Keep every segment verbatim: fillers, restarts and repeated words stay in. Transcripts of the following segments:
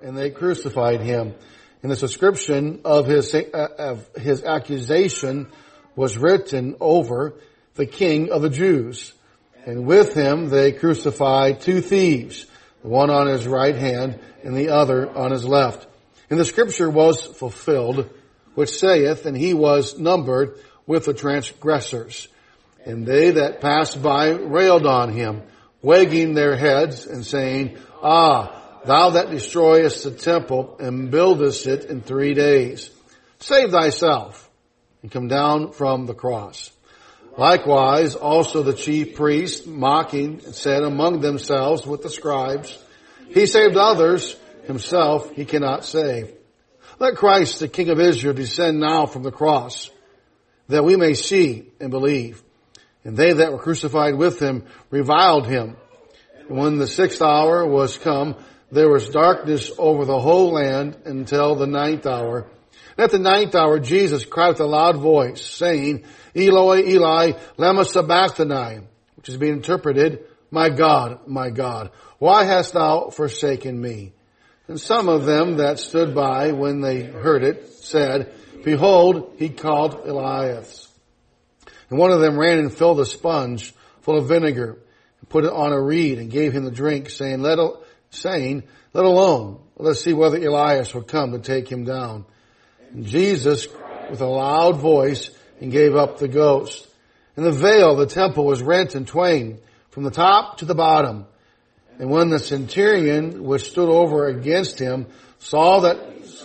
and they crucified him. And the subscription of his, uh, of his accusation was written over the King of the Jews. And with him they crucified two thieves, the one on his right hand and the other on his left. And the scripture was fulfilled, which saith, and he was numbered with the transgressors. And they that passed by railed on him, wagging their heads and saying, Ah, thou that destroyest the temple and buildest it in three days, save thyself and come down from the cross. Likewise, also the chief priests, mocking, said among themselves with the scribes, He saved others, himself he cannot save. Let Christ, the King of Israel, descend now from the cross, that we may see and believe. And they that were crucified with him reviled him. And when the sixth hour was come, there was darkness over the whole land until the ninth hour. And at the ninth hour, Jesus cried with a loud voice, saying, Eloi, Eli, lama sabachthani, which is being interpreted, My God, my God, why hast thou forsaken me? And some of them that stood by when they heard it said, Behold, he called Elias. And one of them ran and filled a sponge full of vinegar, and put it on a reed, and gave him the drink, saying, Let, saying, Let alone, let's see whether Elias will come to take him down. And Jesus, with a loud voice, and gave up the ghost. And the veil of the temple was rent in twain, from the top to the bottom. And when the centurion which stood over against him saw that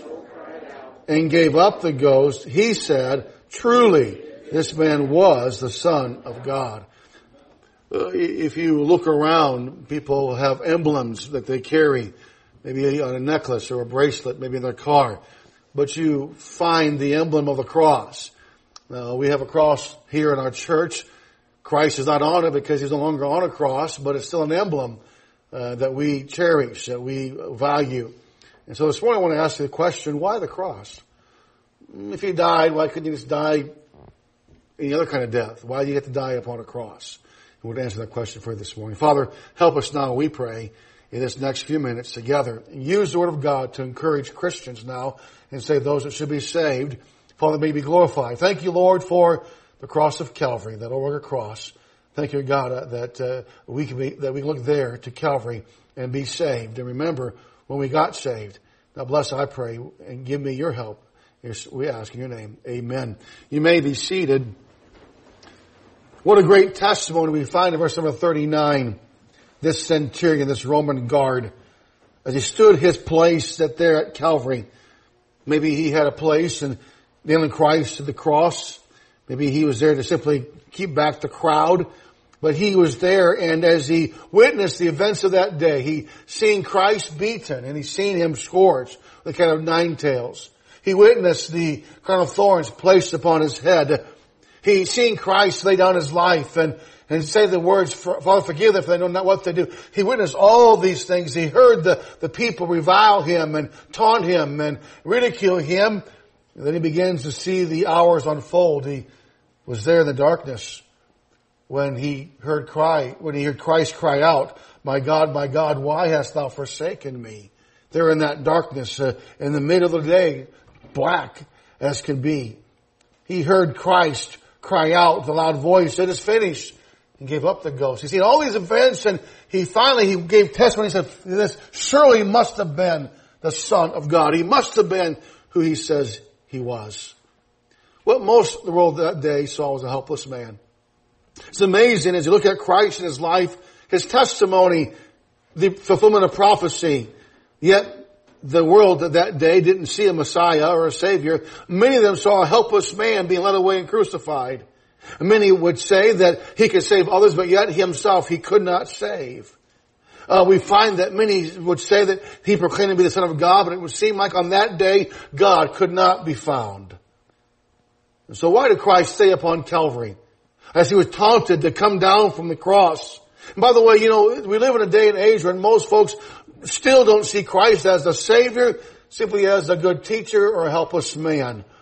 and gave up the ghost, he said, Truly, this man was the Son of God. Uh, if you look around, people have emblems that they carry, maybe on a necklace or a bracelet, maybe in their car. But you find the emblem of the cross. Now, we have a cross here in our church. Christ is not on it because he's no longer on a cross, but it's still an emblem uh, that we cherish, that we value. And so this morning I want to ask you the question, why the cross? If he died, why couldn't he just die any other kind of death? Why do you get to die upon a cross? And we'll answer that question for you this morning. Father, help us now, we pray, in this next few minutes together. Use the Word of God to encourage Christians now and save those that should be saved. Father, may be glorified. Thank you, Lord, for the cross of Calvary, that old rugged cross. Thank you, God, uh, that uh, we can be, that we look there to Calvary and be saved. And remember when we got saved. Now bless, I pray, and give me your help. We ask in your name. Amen. You may be seated. What a great testimony we find in verse number thirty-nine. This centurion, this Roman guard, as he stood his place that there at Calvary. Maybe he had a place in nailing Christ to the cross. Maybe he was there to simply keep back the crowd. But he was there, and as he witnessed the events of that day, he seen Christ beaten, and he seen him scourged with a kind of nine tails. He witnessed the crown of thorns placed upon his head. He seen Christ lay down his life and, and say the words, Father, forgive them, for they know not what they do. He witnessed all these things. He heard the, the people revile him and taunt him and ridicule him. And then he begins to see the hours unfold. He was there in the darkness when he heard cry, when he heard Christ cry out, My God, my God, why hast thou forsaken me? There in that darkness, uh, in the middle of the day, black as can be. He heard Christ cry out with a loud voice, It is finished, and gave up the ghost. He's seen all these events, and he finally he gave testimony. He said, This surely must have been the Son of God. He must have been who he says he was. What most of the world that day saw was a helpless man. It's amazing as you look at Christ in his life, his testimony, the fulfillment of prophecy. Yet the world of that day didn't see a Messiah or a Savior. Many of them saw a helpless man being led away and crucified. Many would say that he could save others, but yet himself he could not save. Uh, we find that many would say that he proclaimed to be the Son of God, but it would seem like on that day God could not be found. And so why did Christ stay upon Calvary as he was taunted to come down from the cross? And by the way, you know, we live in a day and age when most folks still don't see Christ as the Savior, simply as a good teacher or a helpless man.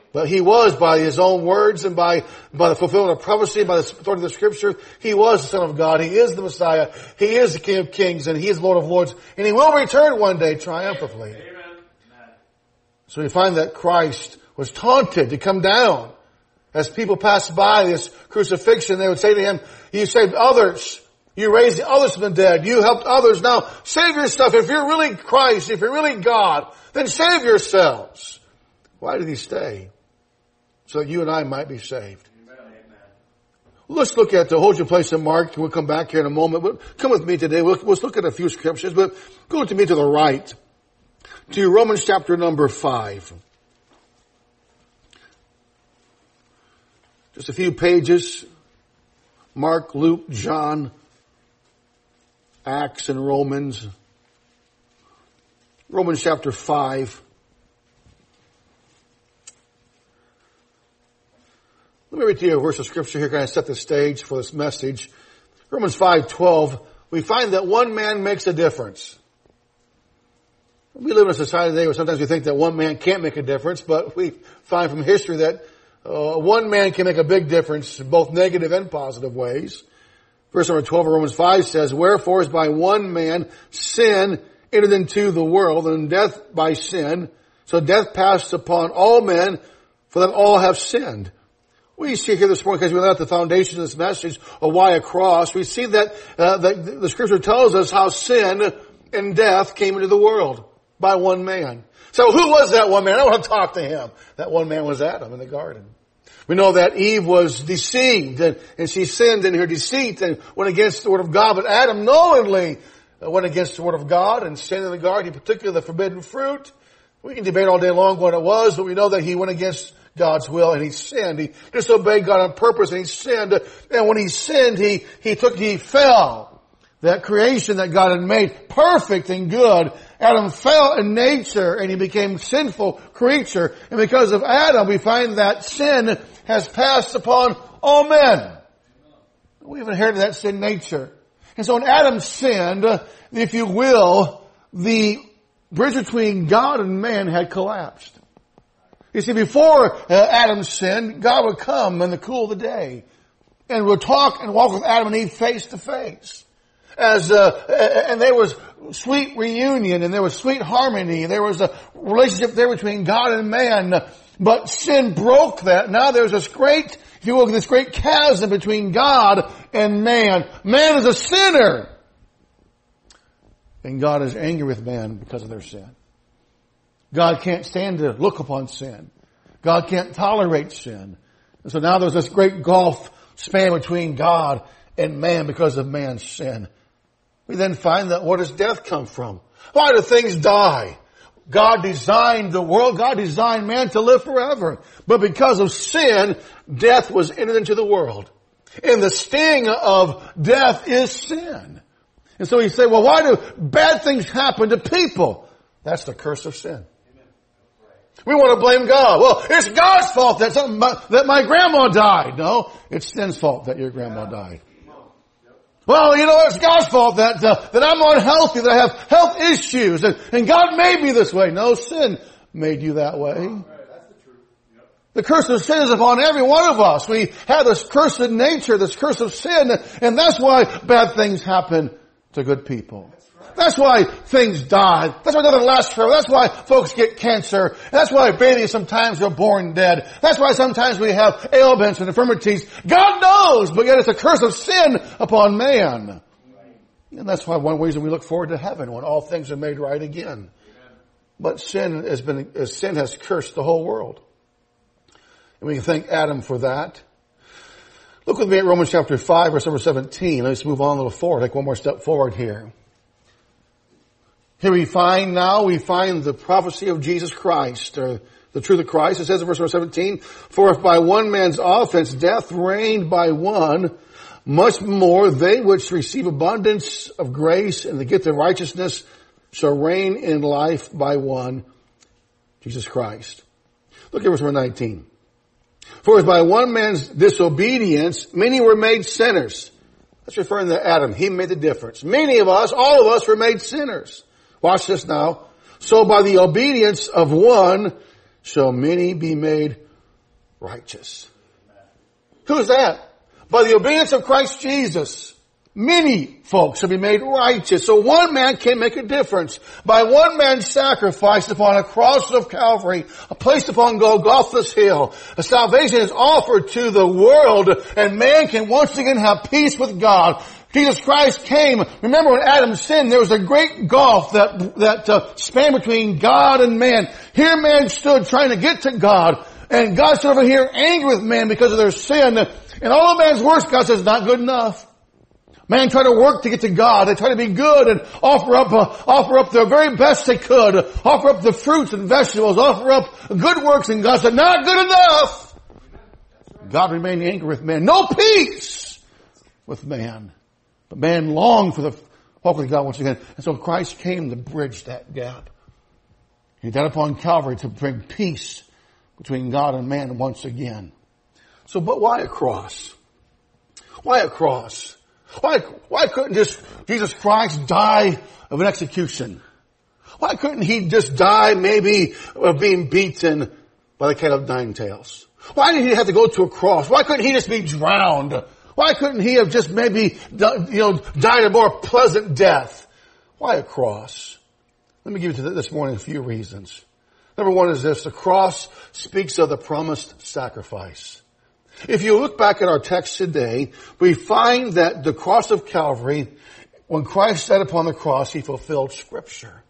But he was, by his own words and by, by the fulfillment of prophecy, by the authority of the Scripture, he was the Son of God. He is the Messiah. He is the King of Kings, and he is Lord of Lords. And he will return one day triumphantly. Amen. So we find that Christ was taunted to come down. As people passed by this crucifixion, they would say to him, you saved others. You raised others from the dead. You helped others. Now save yourself. If you're really Christ, if you're really God, then save yourselves. Why did he stay? So that you and I might be saved. Amen. Let's look at the, hold your place in Mark. We'll come back here in a moment. But come with me today. We'll, let's look at a few scriptures, but go to me to the right. To Romans chapter number five. Just a few pages. Mark, Luke, John, Acts, and Romans. Romans chapter five. Let me read to you a verse of scripture here, kind of set the stage for this message. Romans five twelve, we find that one man makes a difference. We live in a society today where sometimes we think that one man can't make a difference, but we find from history that uh, one man can make a big difference in both negative and positive ways. Verse number twelve of Romans five says, wherefore as by one man sin entered into the world, and death by sin, so death passed upon all men, for that all have sinned. We see here this morning, because we lay out the foundation of this message of why a cross, we see that, uh, that the scripture tells us how sin and death came into the world by one man. So who was that one man? I want to talk to him. That one man was Adam in the garden. We know that Eve was deceived and, and she sinned in her deceit and went against the word of God. But Adam knowingly went against the word of God and sinned in the garden, particularly the forbidden fruit. We can debate all day long what it was, but we know that he went against God's will and he sinned. He disobeyed God on purpose and he sinned. And when he sinned, he, he took, he fell. That creation that God had made perfect and good, Adam fell in nature and he became a sinful creature. And because of Adam, we find that sin has passed upon all men. We've inherited that sin nature. And so when Adam sinned, if you will, the bridge between God and man had collapsed. You see, before uh, Adam sinned, God would come in the cool of the day and would talk and walk with Adam and Eve face to face. As uh, and there was sweet reunion and there was sweet harmony. There was a relationship there between God and man. But sin broke that. Now there's this great, if you will, this great chasm between God and man. Man is a sinner. And God is angry with man because of their sin. God can't stand to look upon sin. God can't tolerate sin. And so now there's this great gulf span between God and man because of man's sin. We then find that where does death come from? Why do things die? God designed the world. God designed man to live forever. But because of sin, death was entered into the world. And the sting of death is sin. And so you say, well, why do bad things happen to people? That's the curse of sin. We want to blame God. Well, it's God's fault that something, that my grandma died. No, it's sin's fault that your grandma died. Well, you know, it's God's fault that uh, that I'm unhealthy, that I have health issues, and, and God made me this way. No, sin made you that way. That's the truth. Yep. The curse of sin is upon every one of us. We have this cursed nature, this curse of sin, and that's why bad things happen to good people. That's why things die. That's why nothing lasts forever. That's why folks get cancer. That's why babies sometimes are born dead. That's why sometimes we have ailments and infirmities. God knows, but yet it's a curse of sin upon man. And that's why one reason we look forward to heaven when all things are made right again. But sin has been, sin has cursed the whole world. And we can thank Adam for that. Look with me at Romans chapter five, verse number seventeen. Let's move on a little forward. Take one more step forward here. Here we find now, we find the prophecy of Jesus Christ, or the truth of Christ. It says in verse number seventeen, for if by one man's offense death reigned by one, much more they which receive abundance of grace and the gift of righteousness shall reign in life by one, Jesus Christ. Look at verse number nineteen. For if by one man's disobedience many were made sinners. That's referring to Adam. He made the difference. Many of us, all of us were made sinners. Watch this now. So by the obedience of one shall many be made righteous. Who's that? By the obedience of Christ Jesus, many folks shall be made righteous. So one man can make a difference. By one man's sacrifice upon a cross of Calvary, placed upon Golgotha's hill, a salvation is offered to the world, and man can once again have peace with God. Jesus Christ came. Remember when Adam sinned, there was a great gulf that that uh, spanned between God and man. Here man stood trying to get to God, and God stood over here angry with man because of their sin. And all of man's works, God says, not good enough. Man tried to work to get to God. They tried to be good and offer up, uh, offer up their very best they could. Offer up the fruits and vegetables. Offer up good works. And God said, not good enough. God remained angry with man. No peace with man. But man longed for the walk with God once again. And so Christ came to bridge that gap. He died upon Calvary to bring peace between God and man once again. So, but why a cross? Why a cross? Why, why couldn't just Jesus Christ die of an execution? Why couldn't he just die maybe of being beaten by the cat of nine tails? Why did he have to go to a cross? Why couldn't he just be drowned? Why couldn't he have just maybe, you know, died a more pleasant death? Why a cross? Let me give you this morning a few reasons. Number one is this: the cross speaks of the promised sacrifice. If you look back at our text today, we find that the cross of Calvary, when Christ died upon the cross, he fulfilled Scripture.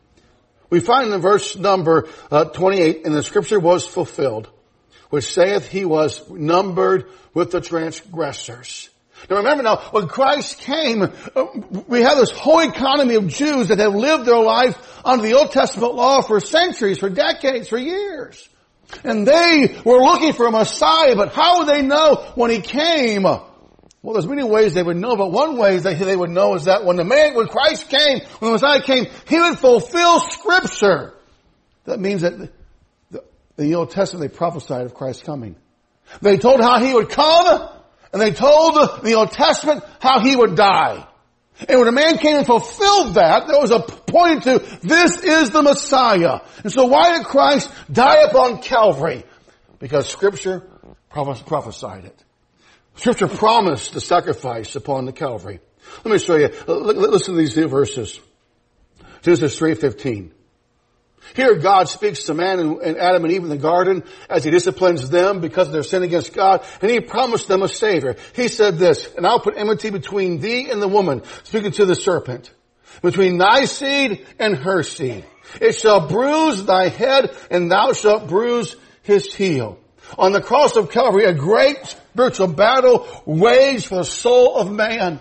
We find in verse number uh, twenty-eight, and the Scripture was fulfilled, which saith he was numbered with the transgressors. Now remember now, when Christ came, uh, we have this whole economy of Jews that have lived their life under the Old Testament law for centuries, for decades, for years. And they were looking for a Messiah, but how would they know when he came? Well, there's many ways they would know, but one way they, they would know is that when the man, when Christ came, when the Messiah came, he would fulfill Scripture. That means that the, the, the Old Testament, they prophesied of Christ's coming. They told how he would come, and they told the, the Old Testament how he would die. And when a man came and fulfilled that, there was a point to, this is the Messiah. And so why did Christ die upon Calvary? Because Scripture prophesied it. Scripture promised the sacrifice upon the Calvary. Let me show you. Listen to these two verses. Genesis three fifteen. Here God speaks to man and Adam and Eve in the garden as he disciplines them because of their sin against God, and he promised them a Savior. He said this: and I'll put enmity between thee and the woman, speaking to the serpent, between thy seed and her seed. It shall bruise thy head, and thou shalt bruise his heel. On the cross of Calvary, a great spiritual battle waged for the soul of man.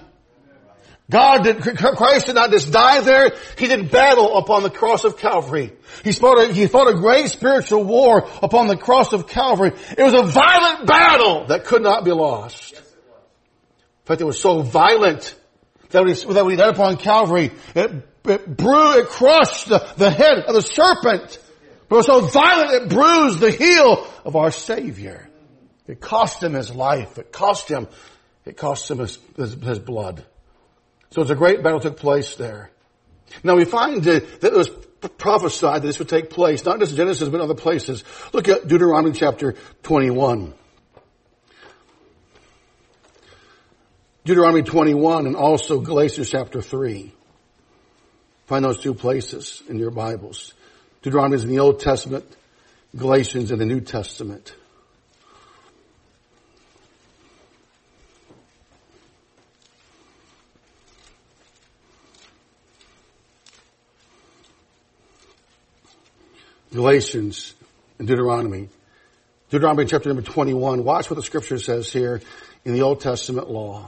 God did, Christ did not just die there. He did battle upon the cross of Calvary. He fought a, he fought a great spiritual war upon the cross of Calvary. It was a violent battle that could not be lost. In fact, it was so violent that when he, that when he died upon Calvary, it, it bruised, it crushed the, the head of the serpent. But it was so violent it bruised the heel of our Savior. It cost him his life. It cost him, it cost him his, his, his blood. So it's a great battle took place there. Now we find that, that it was prophesied that this would take place, not just in Genesis, but in other places. Look at Deuteronomy chapter twenty-one. Deuteronomy twenty-one and also Galatians chapter three. Find those two places in your Bibles. Deuteronomy is in the Old Testament, Galatians in the New Testament. Galatians and Deuteronomy. Deuteronomy chapter number twenty-one. Watch what the Scripture says here in the Old Testament law.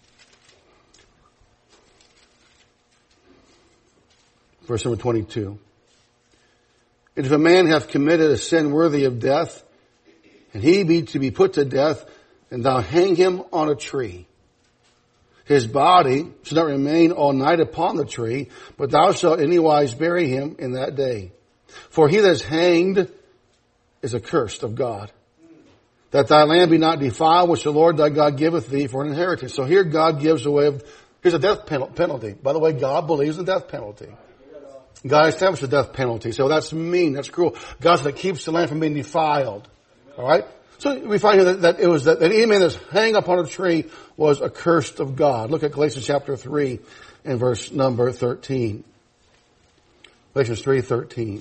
Verse number twenty-two. And if a man have committed a sin worthy of death, and he be to be put to death, and thou hang him on a tree, his body shall not remain all night upon the tree, but thou shalt anywise bury him in that day. For he that is hanged is accursed of God, that thy land be not defiled, which the Lord thy God giveth thee for an inheritance. So here God gives away, here's a death penalty. By the way, God believes in the death penalty. God established the death penalty. So that's mean, that's cruel. God said it keeps the land from being defiled. Alright? So we find here that, that it was that, that any man that's hanging upon a tree was accursed of God. Look at Galatians chapter three and verse number thirteen. Galatians three thirteen.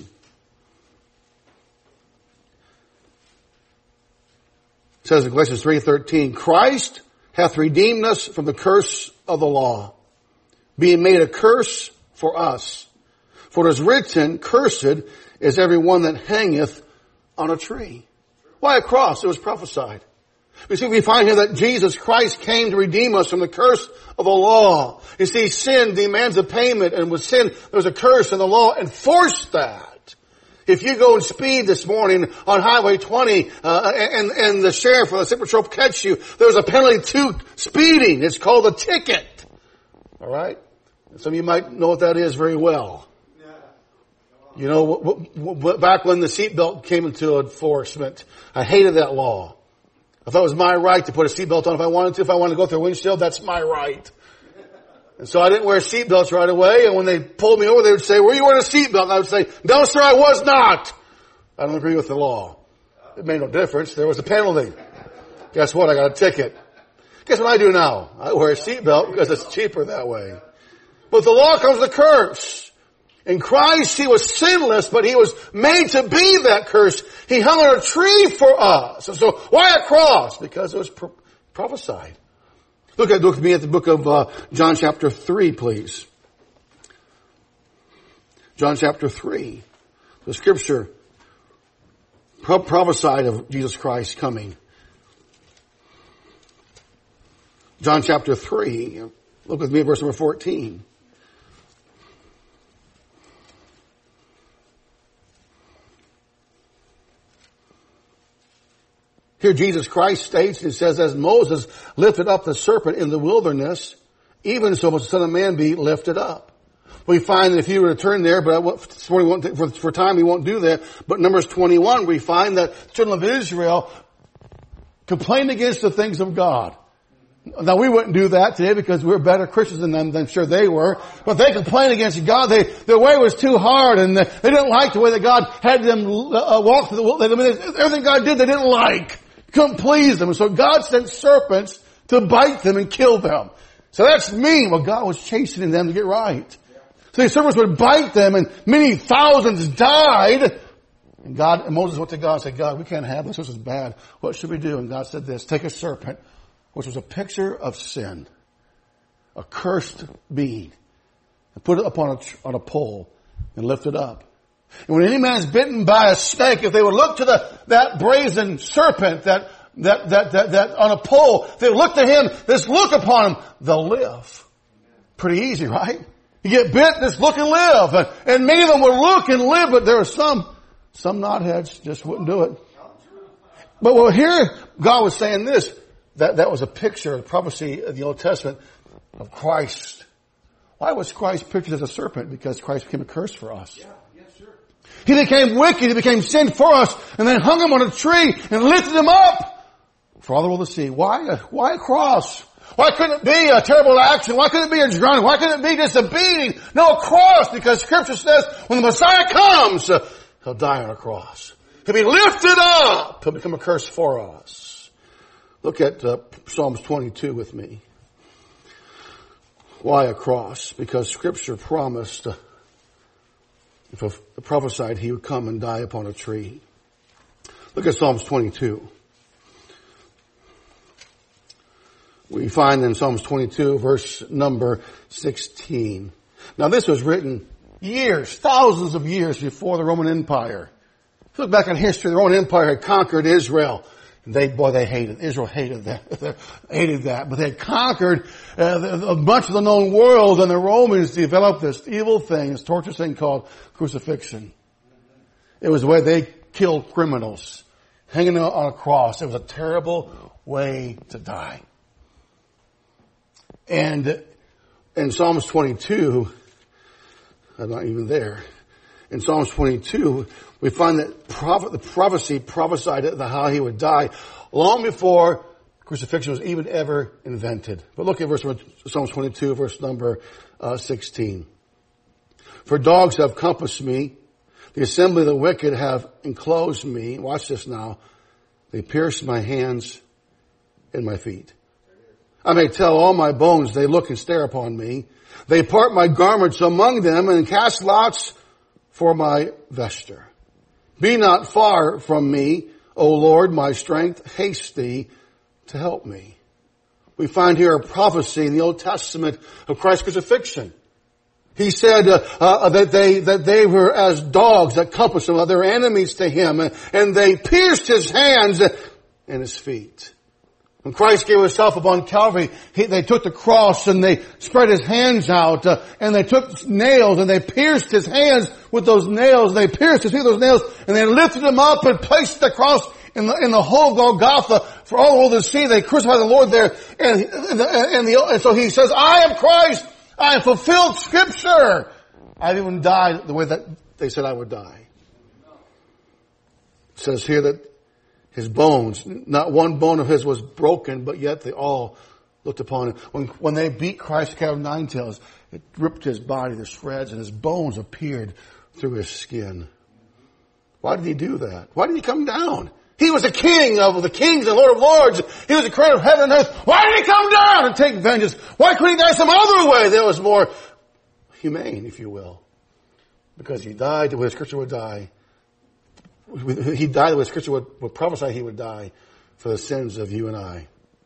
It says in Galatians three thirteen, Christ hath redeemed us from the curse of the law, being made a curse for us. For it is written, cursed is every one that hangeth on a tree. Why a cross? It was prophesied. You see, we find here that Jesus Christ came to redeem us from the curse of the law. You see, sin demands a payment, and with sin, there was a curse, and the law enforced that. If you go and speed this morning on Highway twenty, uh, and, and the sheriff or the state patrol catch you, there's a penalty to speeding. It's called a ticket. All right? Some of you might know what that is very well. You know, w- w- w- back when the seatbelt came into enforcement, I hated that law. I thought it was my right to put a seatbelt on if I wanted to. If I wanted to go through a windshield, that's my right. And so I didn't wear seatbelts right away. And when they pulled me over, they would say, were you wearing a seatbelt? And I would say, no, sir, I was not. I don't agree with the law. It made no difference. There was a penalty. Guess what? I got a ticket. Guess what I do now? I wear a seatbelt because it's cheaper that way. But the law comes with a curse. In Christ, He was sinless, but He was made to be that curse. He hung on a tree for us. And so, why a cross? Because it was pro- prophesied. Look at, look at me at the book of uh, John chapter three, please. John chapter three. The scripture pro- prophesied of Jesus Christ coming. John chapter three. Look with me at verse number fourteen. Here Jesus Christ states, it says, as Moses lifted up the serpent in the wilderness, even so must the Son of Man be lifted up. We find that if you were to turn there, but for, for time we won't do that, but Numbers twenty-one, we find that the children of Israel complained against the things of God. Now we wouldn't do that today because we're better Christians than them, than sure they were. But they complained against God. They, their way was too hard, and they, they didn't like the way that God had them uh, walk through the wilderness. Everything God did, they didn't like. Couldn't please them. So God sent serpents to bite them and kill them. So that's mean. Well, God was chastening them to get right. So these serpents would bite them, and many thousands died. And God, and Moses went to God and said, God, we can't have this. This is bad. What should we do? And God said this, take a serpent, which was a picture of sin, a cursed being, and put it upon a, on a pole and lift it up. And when any man is bitten by a snake, if they would look to the, that brazen serpent that, that, that, that, that on a pole, if they would look to him, just look upon him, they'll live. Pretty easy, right? You get bit, just look and live. And, and many of them will look and live, but there are some, some knotheads just wouldn't do it. But well, here God was saying this, that, that was a picture, a prophecy of the Old Testament of Christ. Why was Christ pictured as a serpent? Because Christ became a curse for us. He became wicked, He became sin for us, and then hung Him on a tree and lifted Him up for all the world to see. Why, why a cross? Why couldn't it be a terrible action? Why couldn't it be a drowning? Why couldn't it be just a beating? No, a cross, because Scripture says when the Messiah comes, uh, He'll die on a cross. He'll be lifted up. He'll become a curse for us. Look at uh, Psalms twenty-two with me. Why a cross? Because Scripture promised uh, if a prophesied He would come and die upon a tree. Look at Psalms twenty-two. We find in Psalms twenty-two, verse number sixteen. Now this was written years, thousands of years before the Roman Empire. If you look back in history, the Roman Empire had conquered Israel. And they, boy, they hated, Israel hated that, hated that. But they had conquered uh, much of the known world, and the Romans developed this evil thing, this torturous thing called crucifixion. It was the way they killed criminals, hanging on a cross. It was a terrible way to die. And in Psalms twenty-two, I'm not even there. In Psalms twenty-two, we find that prophet, the prophecy prophesied how He would die long before crucifixion was even ever invented. But look at verse Psalms twenty-two, verse number uh, sixteen. For dogs have compassed me, the assembly of the wicked have enclosed me. Watch this now. They pierced my hands and my feet. I may tell all my bones, they look and stare upon me. They part my garments among them and cast lots for my vesture. Be not far from me, O Lord, my strength. Haste thee to help me. We find here a prophecy in the Old Testament of Christ's crucifixion. He said uh, uh, that they that they were as dogs that compassed him, their enemies to him, and, and they pierced his hands and his feet. When Christ gave himself upon Calvary, he, they took the cross and they spread his hands out, uh, and they took nails and they pierced his hands with those nails. They pierced his feet with those nails, and they lifted him up and placed the cross in the in the whole Golgotha for all the world to see. They crucified the Lord there, and and, the, and, the, and so he says, "I am Christ. I have fulfilled Scripture. I've even died the way that they said I would die." It says here that his bones, not one bone of his was broken, but yet they all looked upon him. When, when they beat Christ, cat of nine tails, it ripped his body to shreds and his bones appeared through his skin. Why did he do that? Why did he come down? He was the king of the kings and Lord of lords. He was the creator of heaven and earth. Why did he come down and take vengeance? Why couldn't he die some other way that was more humane, if you will? Because he died the way the Scripture would die. He died the way Scripture would, would prophesy he would die for the sins of you and I.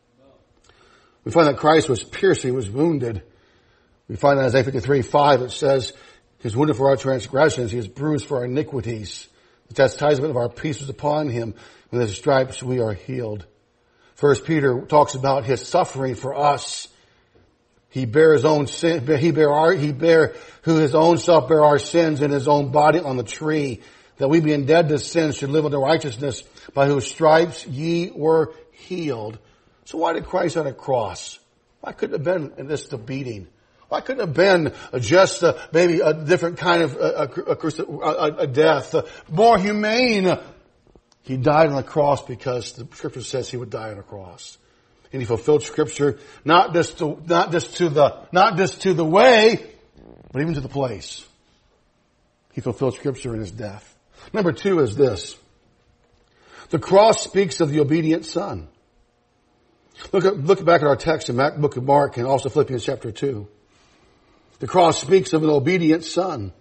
We find that Christ was pierced, he was wounded. We find in Isaiah fifty-three five it says, he was wounded for our transgressions, he was bruised for our iniquities. The chastisement of our peace was upon him. With his stripes we are healed. First Peter talks about his suffering for us. He bare his own sin, he bare our, he bare, who his own self bare our sins in his own body on the tree, that we being dead to sin should live unto righteousness, by whose stripes ye were healed. So why did Christ on a cross? Why couldn't it have been just a beating? Why couldn't it have been just a, maybe a different kind of a, a, a, a death, more humane? He died on the cross because the Scripture says he would die on a cross. And he fulfilled Scripture not just to, not just to the, not just to the way, but even to the place. He fulfilled Scripture in his death. Number two is this. The cross speaks of the obedient Son. Look at, look back at our text in the book of Mark and also Philippians chapter two. The cross speaks of an obedient Son.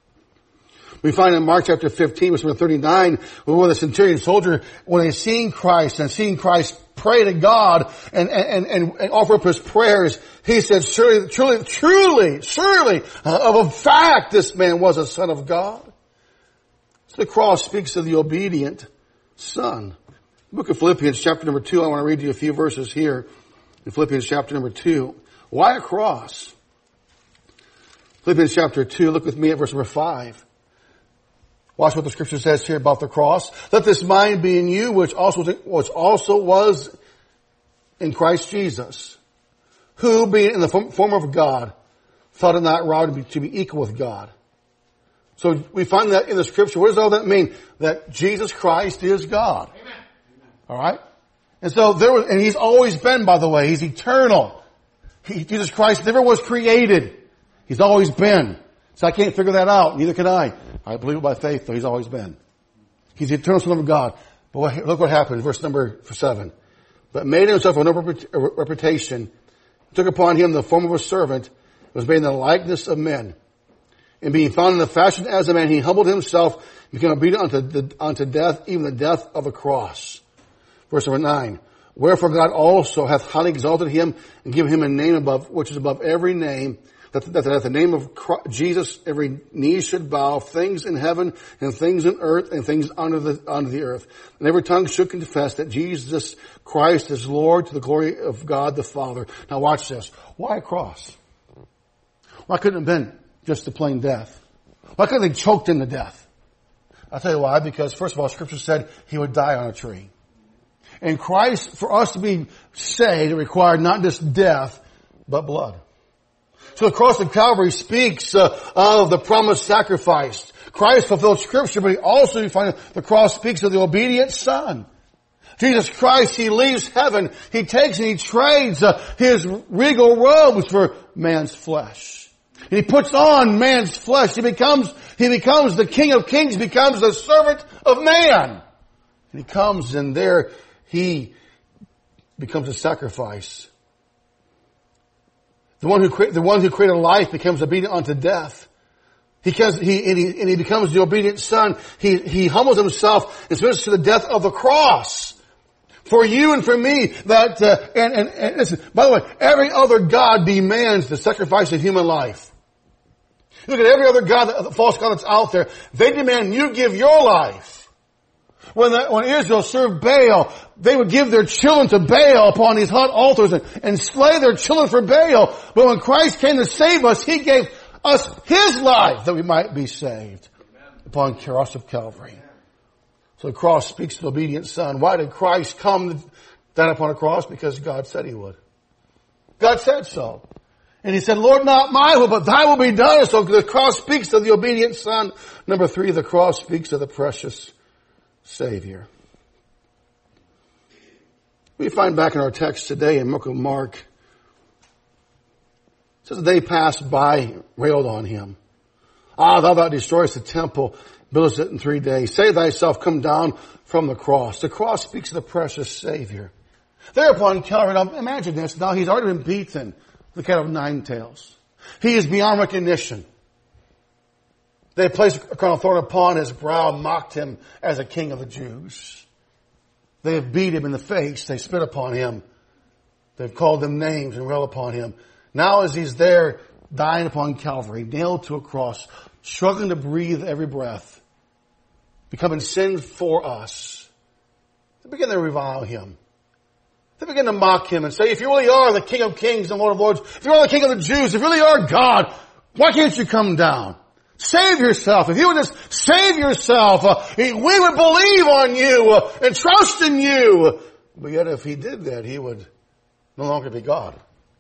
We find in Mark chapter fifteen, verse thirty-nine, when the centurion soldier, when he seen Christ and seen Christ pray to God and, and, and, and offer up his prayers, he said, surely, truly, truly, surely, uh, of a fact, this man was a Son of God. So the cross speaks of the obedient Son. The book of Philippians chapter number two, I want to read you a few verses here. In Philippians chapter number two. Why a cross? Philippians chapter two, look with me at verse number five. Watch what the Scripture says here about the cross. Let this mind be in you, which also, which also was in Christ Jesus, who, being in the form of God, thought it not robbery to be, to be equal with God. So we find that in the Scripture. What does all that mean? That Jesus Christ is God. Amen. All right? And so there was, and he's always been, by the way. He's eternal. He, Jesus Christ never was created. He's always been. So I can't figure that out. Neither can I. I believe it by faith, though. He's always been. He's the eternal Son of God. But what, look what happened. Verse number seven. But made himself a noble reputation, took upon him the form of a servant, was made in the likeness of men. And being found in the fashion as a man, he humbled himself, became obedient unto, the, unto death, even the death of a cross. Verse number nine. Wherefore God also hath highly exalted him, and given him a name above, which is above every name, that, that, that at the name of Christ, Jesus every knee should bow, things in heaven, and things in earth, and things under the, under the earth. And every tongue should confess that Jesus Christ is Lord, to the glory of God the Father. Now watch this. Why a cross? Why couldn't it have been just a plain death? Why couldn't they choked him to death? I'll tell you why. Because first of all, Scripture said he would die on a tree. And Christ, for us to be saved, required not just death, but blood. So the cross of Calvary speaks uh, of the promised sacrifice. Christ fulfilled Scripture, but he also, you find the cross speaks of the obedient Son. Jesus Christ, he leaves heaven. He takes and he trades uh, his regal robes for man's flesh. And he puts on man's flesh. He becomes, he becomes the King of Kings, becomes the servant of man. And And he comes and there he becomes a sacrifice. The one who cre- the one who created life becomes obedient unto death. He comes, he, and he, and he becomes the obedient son. He, he humbles himself and submits to the death of the cross. For you and for me, that, uh, and, and, and listen, by the way, every other God demands the sacrifice of human life. Look at every other God, the false God that's out there. They demand you give your life. When, the, when Israel served Baal, they would give their children to Baal upon these hot altars and, and slay their children for Baal. But when Christ came to save us, He gave us His life that we might be saved. Amen. Upon the cross of Calvary. Amen. So the cross speaks to the obedient son. Why did Christ come down upon a cross? Because God said He would. God said so. And He said, Lord, not my will, but thy will be done. So the cross speaks to the obedient son. Number three, the cross speaks to the precious Savior. We find back in our text today in the book of Mark, it says they passed by, railed on Him. Ah, thou that destroyest the temple, buildest it in three days. Save thyself, come down from the cross. The cross speaks of the precious Savior. Thereupon Calvary, now imagine this, now He's already been beaten, the cat of nine tails. He is beyond recognition. They placed a crown of thorn upon His brow, mocked Him as a king of the Jews. They have beat Him in the face. They spit upon Him. They've called Him names and railed upon Him. Now as He's there, dying upon Calvary, nailed to a cross, struggling to breathe every breath, becoming sin for us, they begin to revile Him. They begin to mock Him and say, if you really are the King of Kings and Lord of Lords, if you are the King of the Jews, if you really are God, why can't you come down? Save yourself. If you would just save yourself, uh, we would believe on you uh, and trust in you. But yet if He did that, He would no longer be God.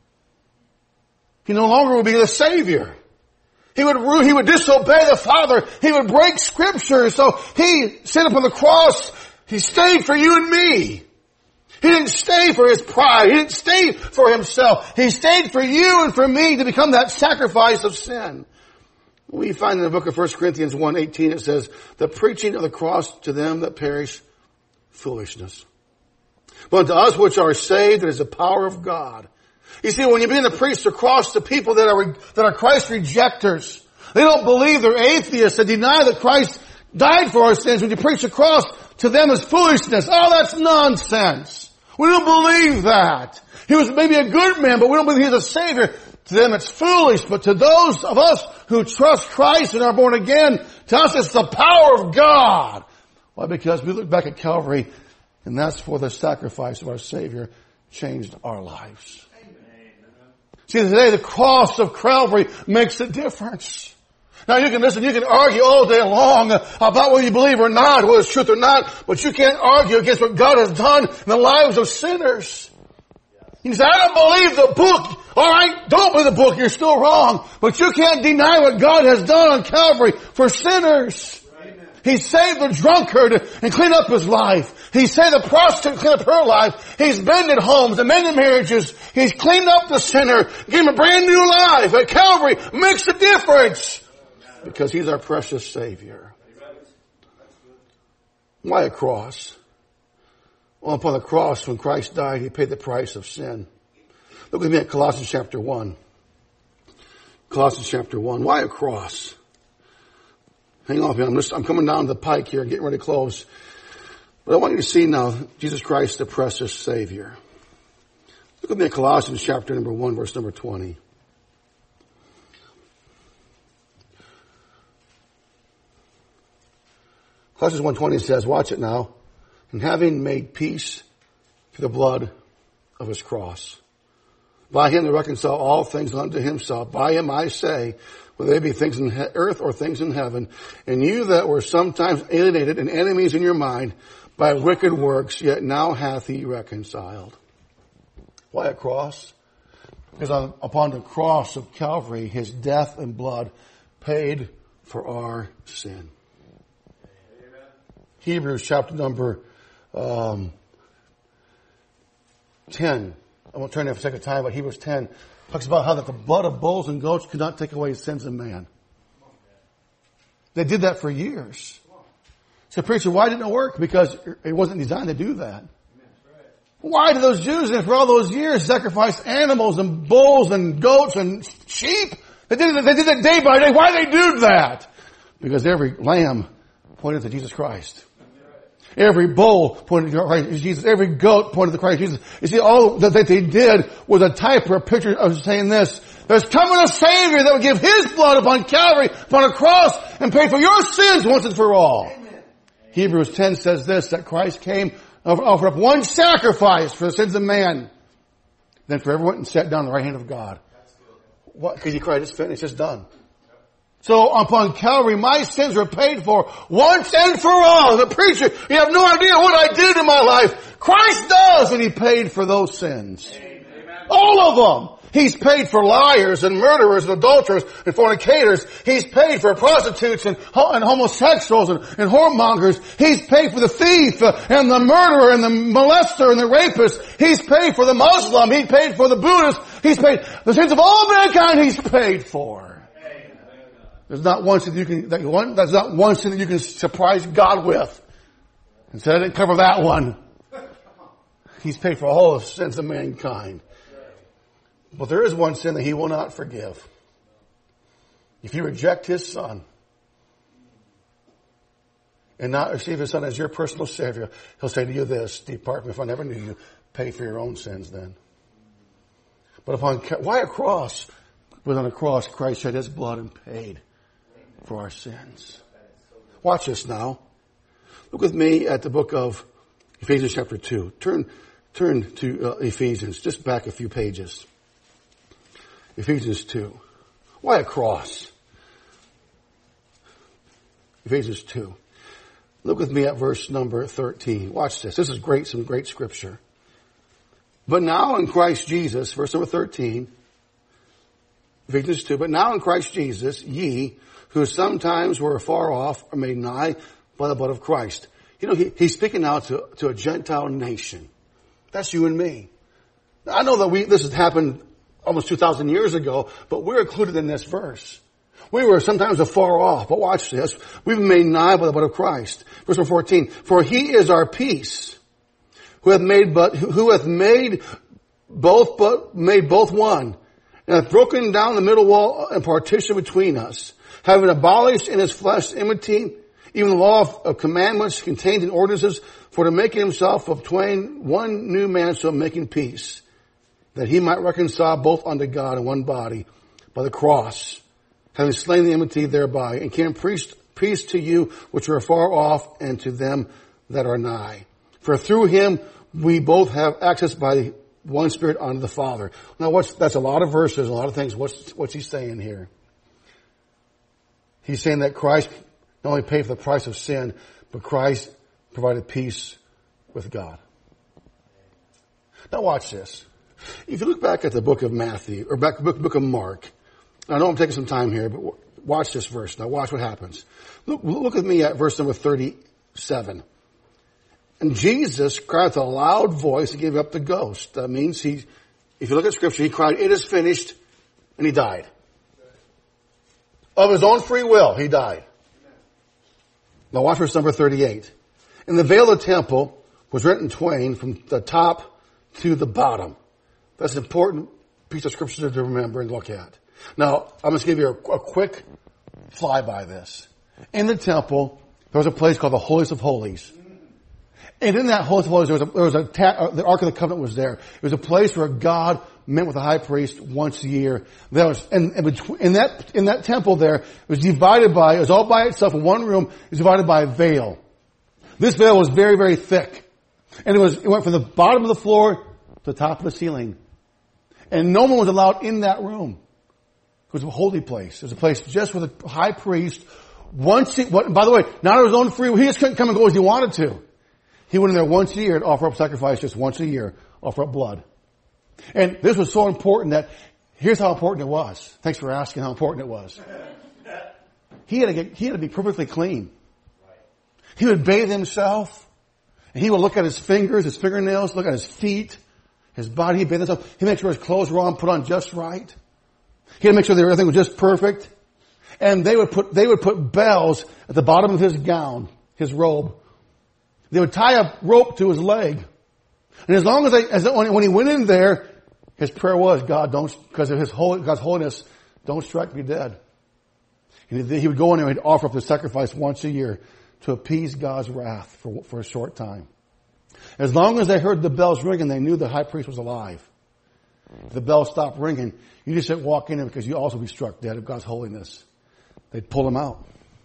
He no longer would be the Savior. He would, he would disobey the Father. He would break Scripture. So He sat upon the cross. He stayed for you and me. He didn't stay for His pride. He didn't stay for Himself. He stayed for you and for me to become that sacrifice of sin. We find in the book of First Corinthians one eighteen, it says, the preaching of the cross to them that perish, foolishness. But to us which are saved, it is the power of God. You see, when you begin to preach the cross to people that are, that are Christ rejectors, they don't believe, they're atheists, they deny that Christ died for our sins. When you preach the cross to them as foolishness, oh, that's nonsense. We don't believe that. He was maybe a good man, but we don't believe He's a Savior. To them it's foolish, but to those of us who trust Christ and are born again, to us it's the power of God. Why? Because we look back at Calvary, and that's for the sacrifice of our Savior changed our lives. Amen. See, today the cross of Calvary makes a difference. Now you can listen, you can argue all day long about whether you believe or not, whether it's truth or not, but you can't argue against what God has done in the lives of sinners. You say, I don't believe the book. All right, don't believe the book. You're still wrong. But you can't deny what God has done on Calvary for sinners. Amen. He saved the drunkard and cleaned up his life. He saved the prostitute and cleaned up her life. He's mended homes and mended marriages. He's cleaned up the sinner, gave him a brand new life. At Calvary makes a difference because He's our precious Savior. Why a cross? Well, upon the cross, when Christ died, He paid the price of sin. Look with me at Colossians chapter one. Colossians chapter one. Why a cross? Hang on, I'm, just, I'm coming down the pike here, getting ready to close. But I want you to see now Jesus Christ, the precious Savior. Look with me at Colossians chapter number one, verse number twenty. Colossians one twenty says, watch it now. And having made peace through the blood of His cross. By Him to reconcile all things unto Himself. By Him I say, whether they be things in earth or things in heaven. And you that were sometimes alienated and enemies in your mind by wicked works, yet now hath He reconciled. Why a cross? Because on, upon the cross of Calvary, His death and blood paid for our sin. Amen. Hebrews chapter number Um, ten. I won't turn there for the sake of time, but Hebrews ten talks about how that the blood of bulls and goats could not take away sins of man. They did that for years. So preacher, why didn't it work? Because it wasn't designed to do that. Why did those Jews, for all those years, sacrifice animals and bulls and goats and sheep? They did it, they did it day by day. Why did they do that? Because every lamb pointed to Jesus Christ. Every bull pointed to Christ Jesus. Every goat pointed to Christ Jesus. You see, all that they did was a type or a picture of saying this. There's coming a Savior that will give His blood upon Calvary, upon a cross, and pay for your sins once and for all. Amen. Hebrews ten says this, that Christ came, offered up one sacrifice for the sins of man, then forever went and sat down on the right hand of God. What? Because He cried, it's finished, it's done. So upon Calvary, my sins were paid for once and for all. The preacher, you have no idea what I did in my life. Christ does, and He paid for those sins. Amen. All of them. He's paid for liars and murderers and adulterers and fornicators. He's paid for prostitutes and, and homosexuals and, and whoremongers. He's paid for the thief and the murderer and the molester and the rapist. He's paid for the Muslim. He's paid for the Buddhist. He's paid the sins of all mankind. He's paid for. There's not one sin that you can, that one, that's not one sin that you can surprise God with. And say, I didn't cover that one. He's paid for all the sins of mankind. But there is one sin that He will not forgive. If you reject His Son and not receive His Son as your personal Savior, He'll say to you this, depart from me, if I never knew you, pay for your own sins then. But upon, why a cross? But on a cross, Christ shed His blood and paid for our sins. Watch this now. Look with me at the book of Ephesians chapter two. Turn, turn to uh, Ephesians, just back a few pages. Ephesians two. Why a cross? Ephesians two. Look with me at verse number thirteen. Watch this. This is great, some great scripture. But now in Christ Jesus, verse number thirteen, Ephesians two, but now in Christ Jesus, ye, who sometimes were far off, are made nigh by the blood of Christ. You know, he, he's speaking now to, to a Gentile nation. That's you and me. Now, I know that we, this has happened almost two thousand years ago, but we're included in this verse. We were sometimes afar off, but watch this. We've been made nigh by the blood of Christ. Verse number fourteen, for He is our peace, who hath made but, who hath made both, but made both one, and hath broken down the middle wall and partition between us, having abolished in His flesh enmity, even the law of, of commandments contained in ordinances, for to make Himself of twain one new man, so making peace, that He might reconcile both unto God in one body by the cross, having slain the enmity thereby, and can preach peace to you which are far off, and to them that are nigh. For through Him we both have access by one Spirit unto the Father. Now what's, that's a lot of verses, a lot of things. What's, what's he saying here? He's saying that Christ not only paid for the price of sin, but Christ provided peace with God. Now watch this. If you look back at the book of Matthew, or back book, book of Mark, I know I'm taking some time here, but watch this verse. Now watch what happens. Look, look with me at verse number thirty-seven. And Jesus cried with a loud voice and gave up the ghost. That means he, if you look at scripture, he cried, it is finished, and he died. Of his own free will, he died. Now watch verse number thirty-eight. And the veil of the temple was rent in twain from the top to the bottom. That's an important piece of scripture to remember and look at. Now, I'm going to give you a, a quick flyby this. In the temple, there was a place called the Holiest of Holies. And in that Holiest of Holies, there was a, there was a ta- uh, the Ark of the Covenant was there. It was a place where God met with the high priest once a year. There was, and, and between, in that, in that temple there, it was divided by, it was all by itself in one room, it was divided by a veil. This veil was very, very thick. And it was, it went from the bottom of the floor to the top of the ceiling. And no one was allowed in that room. It was a holy place. It was a place just where the high priest, once he, what, by the way, not of his own free will, he just couldn't come and go as he wanted to. He went in there once a year to offer up sacrifice, just once a year, offer up blood. And this was so important that, here's how important it was. Thanks for asking how important it was. He had to get, he had to be perfectly clean. He would bathe himself, and he would look at his fingers, his fingernails, look at his feet, his body. He'd bathe himself. He'd make sure his clothes were on, put on just right. He had to make sure that everything was just perfect. And they would put, they would put bells at the bottom of his gown. his robe. They would tie a rope to his leg. And as long as they, as when he went in there, his prayer was, God, don't, because of his holy, God's holiness, don't strike me dead. And he would go in there and he'd offer up the sacrifice once a year to appease God's wrath for, for a short time. As long as they heard the bells ringing, they knew the high priest was alive. If the bells stopped ringing, you just didn't walk in there because you also be struck dead of God's holiness. They'd pull him out.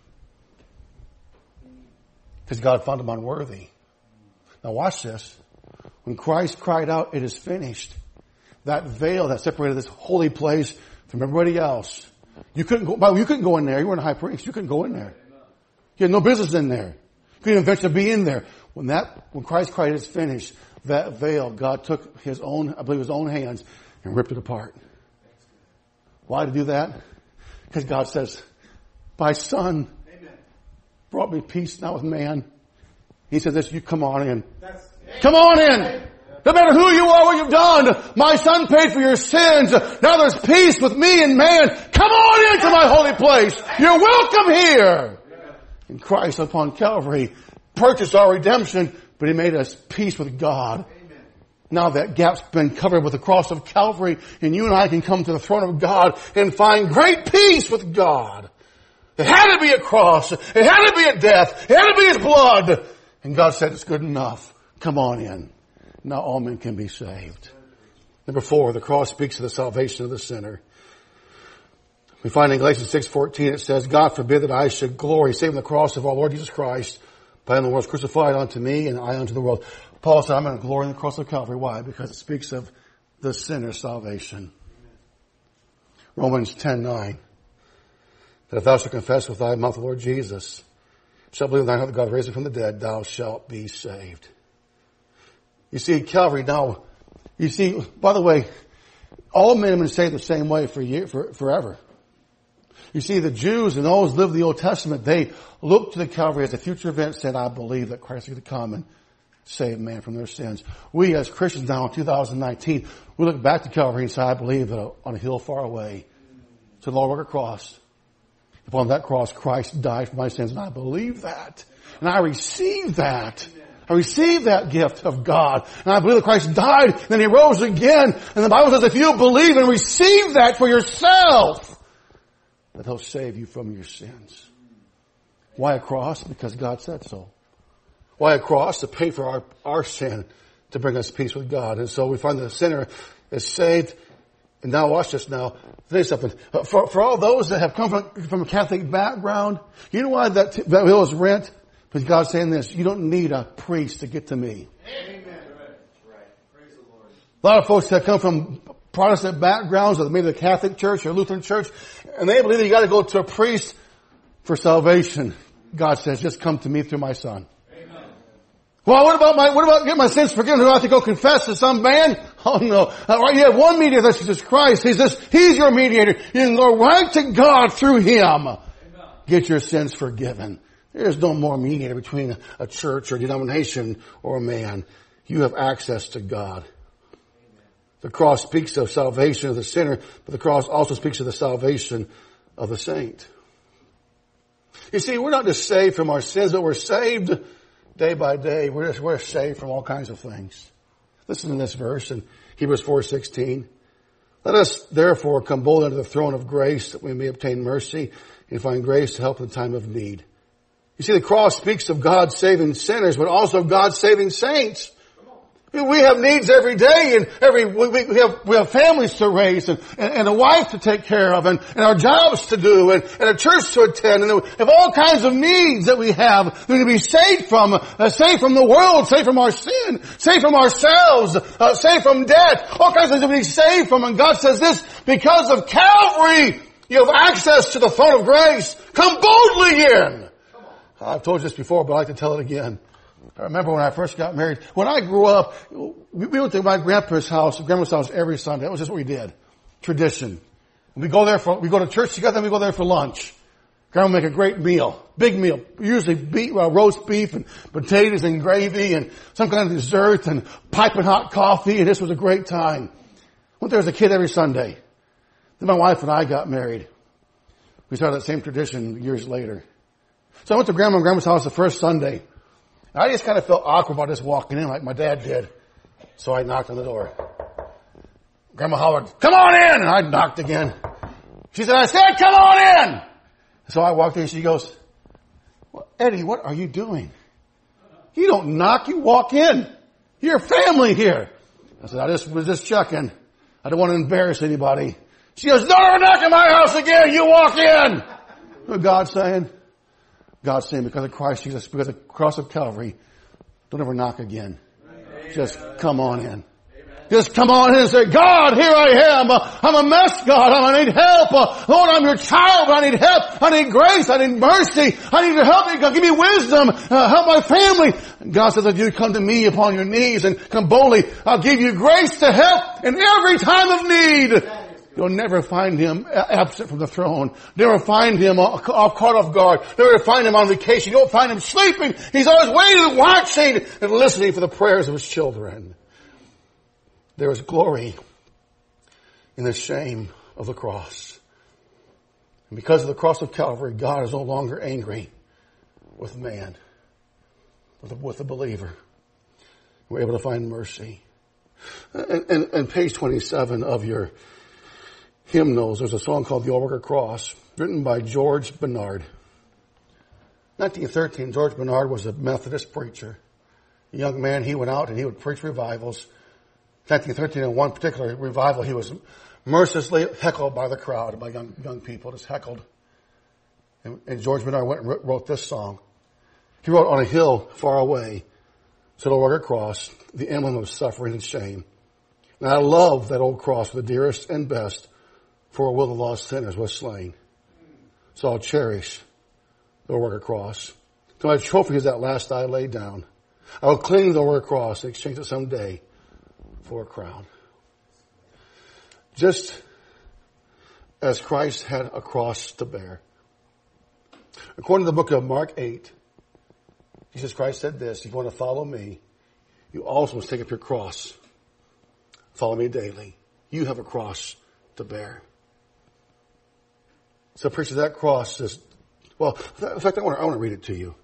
Because God found him unworthy. Now watch this. When Christ cried out, it is finished, that veil that separated this holy place from everybody else, you couldn't go, well, you couldn't go in there. You weren't a high priest. You couldn't go in there. You had no business in there. You couldn't even venture to be in there. When that, when Christ cried, it is finished, that veil, God took his own, I believe his own hands and ripped it apart. Why to do that? Because God says, my son brought me peace now with man. He said this, you come on in. Come on in. No matter who you are, what you've done, my son paid for your sins. Now there's peace with me and man. Come on into my holy place. You're welcome here. And Christ upon Calvary purchased our redemption, but he made us peace with God. Now that gap's been covered with the cross of Calvary, and you and I can come to the throne of God and find great peace with God. It had to be a cross. It had to be a death. It had to be his blood. And God said, it's good enough. Come on in. Now all men can be saved. Number four, the cross speaks of the salvation of the sinner. We find in Galatians six fourteen, it says, God forbid that I should glory, save in the cross of our Lord Jesus Christ, by whom the world is crucified unto me, and I unto the world. Paul said, I'm going to glory in the cross of Calvary. Why? Because it speaks of the sinner's salvation. Romans ten nine. That if thou shalt confess with thy mouth the Lord Jesus, shalt believe in thine heart that God raised him from the dead, thou shalt be saved. You see, Calvary now, you see, by the way, all men have been saved the same way for year, for forever. You see, the Jews and those who lived the Old Testament, they looked to the Calvary as a future event, said, I believe that Christ is going to come and save man from their sins. We as Christians now in two thousand nineteen, we look back to Calvary and say, I believe that on a hill far away, to the Lord cross. Upon that cross, Christ died for my sins, and I believe that. And I receive that. I received that gift of God. And I believe that Christ died, then he rose again. And the Bible says if you believe and receive that for yourself, that he'll save you from your sins. Why a cross? Because God said so. Why a cross? To pay for our, our sin, to bring us peace with God. And so we find that the sinner is saved. And now watch this now. Say something. For, for all those that have come from, from a Catholic background, you know why that, that hill is rent? Because God's saying this, you don't need a priest to get to me. Amen. Right. Praise the Lord. A lot of folks that come from Protestant backgrounds, or maybe the Catholic Church or Lutheran Church, and they believe that you got to go to a priest for salvation. God says, just come to me through my son. Amen. Well, what about my, what about getting my sins forgiven? Do I have to go confess to some man? Oh no. You have one mediator, that's Jesus Christ. He's this, he's your mediator. You can go right to God through him. Amen. Get your sins forgiven. There's no more mediator between a church or a denomination or a man. You have access to God. The cross speaks of salvation of the sinner, but the cross also speaks of the salvation of the saint. You see, we're not just saved from our sins, but we're saved day by day. We're just, we're saved from all kinds of things. Listen to this verse in Hebrews four sixteen. Let us therefore come boldly unto the throne of grace, that we may obtain mercy and find grace to help in the time of need. You see, the cross speaks of God saving sinners, but also of God saving saints. We have needs every day, and every we, we have we have families to raise, and, and, and a wife to take care of, and, and our jobs to do, and, and a church to attend, and we have all kinds of needs that we have that we can be saved from, uh, saved from the world, saved from our sin, saved from ourselves, uh, saved from debt, all kinds of things that we need saved from. And God says this, because of Calvary, you have access to the throne of grace. Come boldly in. I've told you this before, but I like to tell it again. I remember when I first got married. When I grew up, we went to my grandpa's house, grandma's house every Sunday. That was just what we did. Tradition. We go there for, we go to church together and we go there for lunch. Grandma would make a great meal. Big meal. Usually beef, uh, roast beef and potatoes and gravy and some kind of dessert and piping hot coffee. And this was a great time. Went there as a kid every Sunday. Then my wife and I got married. We started that same tradition years later. So I went to Grandma and Grandma's house the first Sunday. I just kind of felt awkward about just walking in like my dad did. So I knocked on the door. Grandma hollered, "Come on in!" And I knocked again. She said, "I said, come on in!" So I walked in and she goes, "Well, Eddie, what are you doing? You don't knock, you walk in. You're family here." I said, I just was just checking. I don't want to embarrass anybody. She goes, "Don't ever knock in my house again. You walk in." What God's saying? God's saying, because of Christ Jesus, because of the cross of Calvary, don't ever knock again. Amen. Just come on in. Amen. Just come on in and say, "God, here I am. I'm a mess, God. I need help. Lord, I'm your child. I need help. I need grace. I need mercy. I need to help me. God, give me wisdom. Uh, help my family." And God says, if you come to me upon your knees and come boldly, I'll give you grace to help in every time of need. You'll never find him absent from the throne. Never find him caught off guard. Never find him on vacation. You won't find him sleeping. He's always waiting, watching, and listening for the prayers of his children. There is glory in the shame of the cross. And because of the cross of Calvary, God is no longer angry with man, with the, with the believer. We're able to find mercy. And, and, and page twenty-seven of your hymnals, there's a song called "The Old Rugged Cross," written by George Bernard. nineteen thirteen, George Bernard was a Methodist preacher. A young man, he went out and he would preach revivals. nineteen thirteen, in one particular revival, he was mercilessly heckled by the crowd, by young, young people, just heckled. And, and George Bernard went and wrote this song. He wrote, "On a hill far away stood a rugged cross, the emblem of suffering and shame. And I love that old cross, the dearest and best, for a will of lost sinners was slain. So I'll cherish the rugged cross. To my trophy is that last I laid down. I will cling to the rugged cross and exchange it someday for a crown." Just as Christ had a cross to bear. According to the book of Mark eight, Jesus Christ said this: "If you want to follow me, you also must take up your cross. Follow me daily. You have a cross to bear." So preacher, that cross is, well, in fact, I want to, I want to read it to you.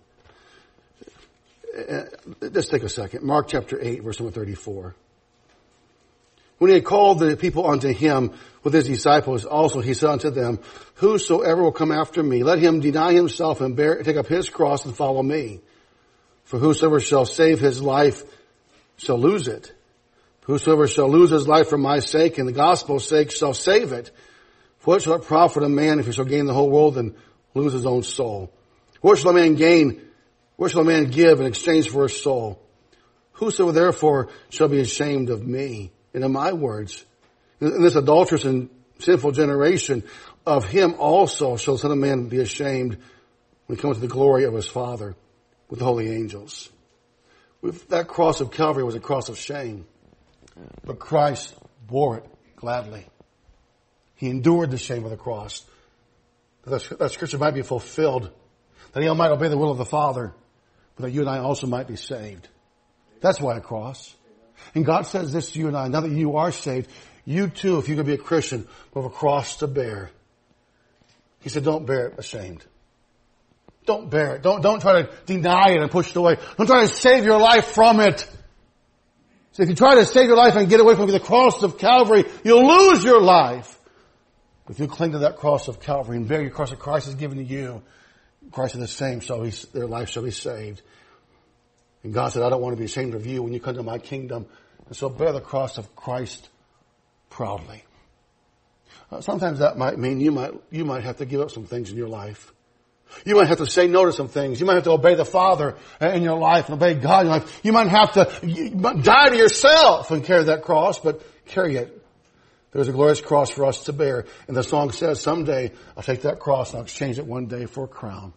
Uh, let's take a second. Mark chapter eight, verse number thirty-four. "When he had called the people unto him with his disciples also, he said unto them, Whosoever will come after me, let him deny himself and bear, take up his cross and follow me. For whosoever shall save his life shall lose it. Whosoever shall lose his life for my sake and the gospel's sake shall save it. For what shall it profit a man if he shall gain the whole world and lose his own soul? What shall a man gain? What shall a man give in exchange for his soul? Whosoever therefore shall be ashamed of me and of my words, in this adulterous and sinful generation, of him also shall the Son of Man be ashamed when he comes to the glory of his Father with the holy angels." With that cross of Calvary was a cross of shame, but Christ bore it gladly. He endured the shame of the cross, that that scripture might be fulfilled, that he might obey the will of the Father, but that you and I also might be saved. That's why a cross. And God says this to you and I: now that you are saved, you too, if you're going to be a Christian, will have a cross to bear. He said, don't bear it ashamed. Don't bear it. Don't, don't try to deny it and push it away. Don't try to save your life from it. So if you try to save your life and get away from the cross of Calvary, you'll lose your life. If you cling to that cross of Calvary and bear your cross that Christ has given to you, Christ is the same, so he, their life shall be saved. And God said, I don't want to be ashamed of you when you come to my kingdom. And so bear the cross of Christ proudly. Uh, sometimes that might mean you might, you might have to give up some things in your life. You might have to say no to some things. You might have to obey the Father in your life and obey God in your life. You might have to die to yourself and carry that cross, but carry it. There's a glorious cross for us to bear. And the song says, someday I'll take that cross and I'll exchange it one day for a crown.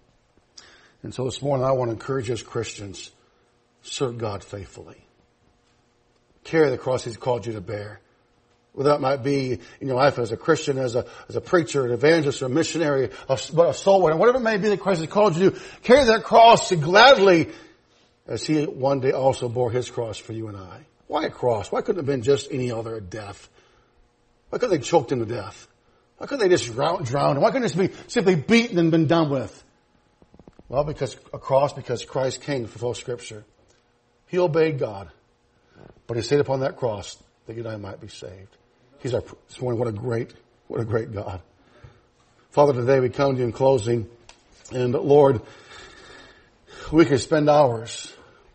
And so this morning I want to encourage you as Christians, serve God faithfully. Carry the cross He's called you to bear. Whether that might be in your life as a Christian, as a, as a preacher, an evangelist, or a missionary, a, a soul winner, whatever it may be that Christ has called you to, carry that cross gladly as He one day also bore His cross for you and I. Why a cross? Why couldn't it have been just any other death? Why couldn't they choked him to death? Why couldn't they just drown, drown him? Why couldn't it just be simply beaten and been done with? Well, because a cross, because Christ came to fulfill Scripture. He obeyed God, but He stayed upon that cross that you and I might be saved. He's our, this morning, what a great, what a great God. Father, today we come to you in closing, and Lord, we could spend hours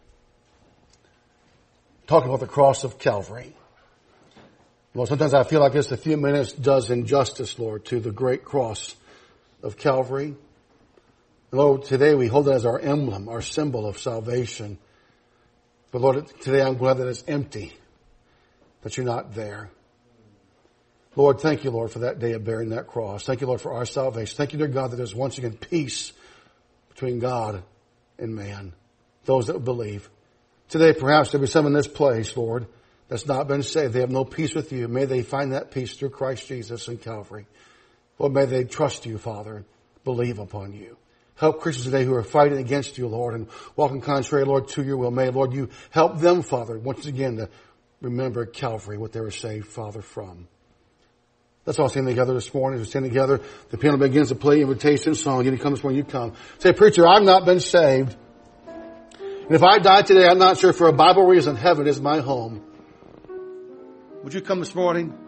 talking about the cross of Calvary. Lord, sometimes I feel like just a few minutes does injustice, Lord, to the great cross of Calvary. Lord, today we hold it as our emblem, our symbol of salvation. But Lord, today I'm glad that it's empty, that you're not there. Lord, thank you, Lord, for that day of bearing that cross. Thank you, Lord, for our salvation. Thank you, dear God, that there's once again peace between God and man, those that believe. Today, perhaps there be some in this place, Lord, that's not been saved. They have no peace with you. May they find that peace through Christ Jesus and Calvary. Lord, may they trust you, Father, and believe upon you. Help Christians today who are fighting against you, Lord, and walking contrary, Lord, to your will. May, Lord, you help them, Father, once again to remember Calvary, what they were saved, Father, from. Let's all stand together this morning. As we stand together, the piano begins to play invitation song. You come this morning, you come. Say, preacher, I've not been saved. And if I die today, I'm not sure for a Bible reason heaven is my home. Would you come this morning?